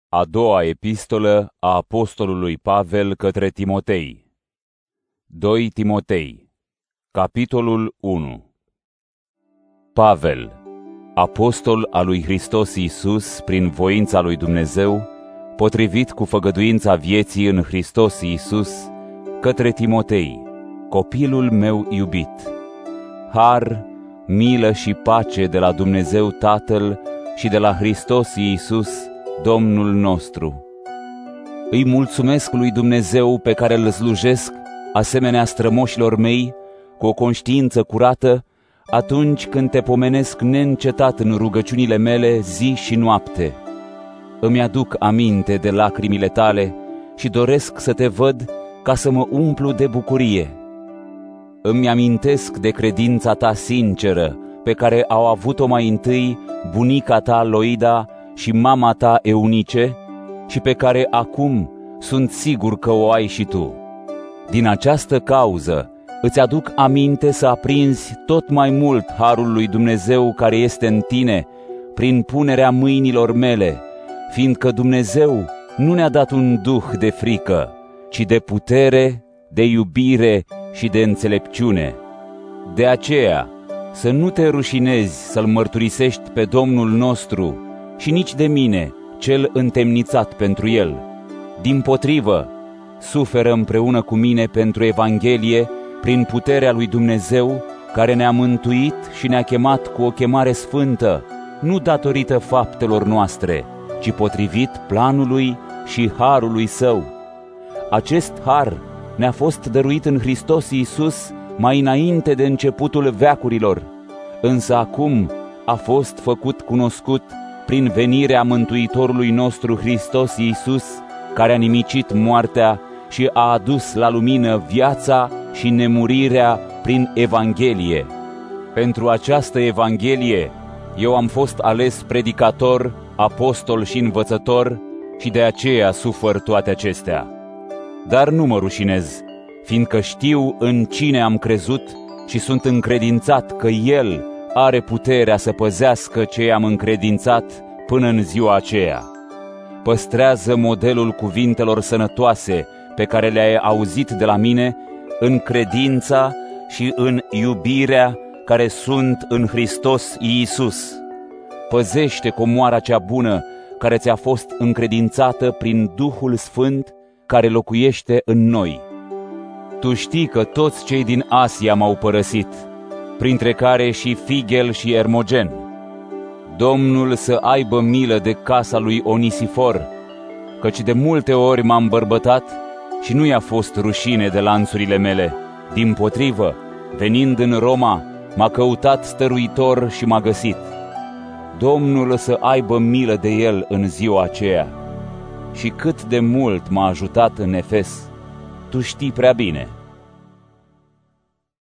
A doua epistolă a apostolului Pavel către Timotei. 2 Timotei, capitolul 1. Pavel, apostol al lui Hristos Iisus prin voința lui Dumnezeu, potrivit cu făgăduința vieții în Hristos Iisus, către Timotei, copilul meu iubit. Har, milă și pace de la Dumnezeu Tatăl și de la Hristos Iisus, Domnul nostru. Îi mulțumesc lui Dumnezeu pe care îl slujesc, asemenea strămoșilor mei, cu o conștiință curată, atunci când te pomenesc neîncetat în rugăciunile mele zi și noapte. Îmi aduc aminte de lacrimile tale și doresc să te văd ca să mă umplu de bucurie. Îmi amintesc de credința ta sinceră, pe care au avut-o mai întâi bunica ta Loida și mama ta Eunice, și pe care acum sunt sigur că o ai și tu. Din această cauză îți aduc aminte să aprinzi tot mai mult harul lui Dumnezeu care este în tine, prin punerea mâinilor mele, fiindcă Dumnezeu nu ne-a dat un duh de frică, ci de putere, de iubire și de înțelepciune. De aceea, să nu te rușinezi să-L mărturisești pe Domnul nostru și nici de mine, cel întemnițat pentru El. Dimpotrivă, suferă împreună cu mine pentru Evanghelie prin puterea lui Dumnezeu, care ne-a mântuit și ne-a chemat cu o chemare sfântă, nu datorită faptelor noastre, ci potrivit planului și harului Său. Acest har ne-a fost dăruit în Hristos Iisus mai înainte de începutul veacurilor, însă acum a fost făcut cunoscut prin venirea Mântuitorului nostru Hristos Iisus, care a nimicit moartea și a adus la lumină viața și nemurirea prin Evanghelie. Pentru această Evanghelie eu am fost ales predicator, apostol și învățător și de aceea sufăr toate acestea. Dar nu mă rușinez, fiindcă știu în cine am crezut și sunt încredințat că El are puterea să păzească ce am încredințat până în ziua aceea. Păstrează modelul cuvintelor sănătoase pe care le-ai auzit de la mine în credința și în iubirea care sunt în Hristos Iisus. Păzește comoara cea bună care ți-a fost încredințată prin Duhul Sfânt care locuiește în noi. Tu știi că toți cei din Asia m-au părăsit, printre care și Figel și Ermogen. Domnul să aibă milă de casa lui Onisifor, căci de multe ori m-am bărbătat și nu i-a fost rușine de lanțurile mele. Dimpotrivă, venind în Roma, m-a căutat stăruitor și m-a găsit. Domnul să aibă milă de el în ziua aceea. Și cât de mult m-a ajutat în Efes, tu știi prea bine.